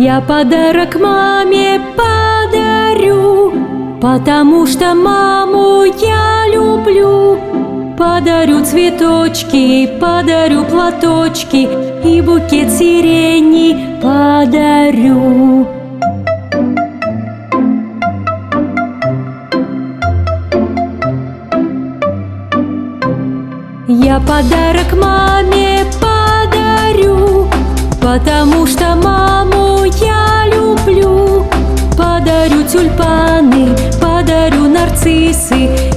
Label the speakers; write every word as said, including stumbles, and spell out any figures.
Speaker 1: Я подарок маме подарю, потому что маму я люблю. Подарю цветочки, подарю платочки и букет сирени подарю. Я подарок маме подарю, потому что маму я люблю. Подарю тюльпаны, подарю нарциссы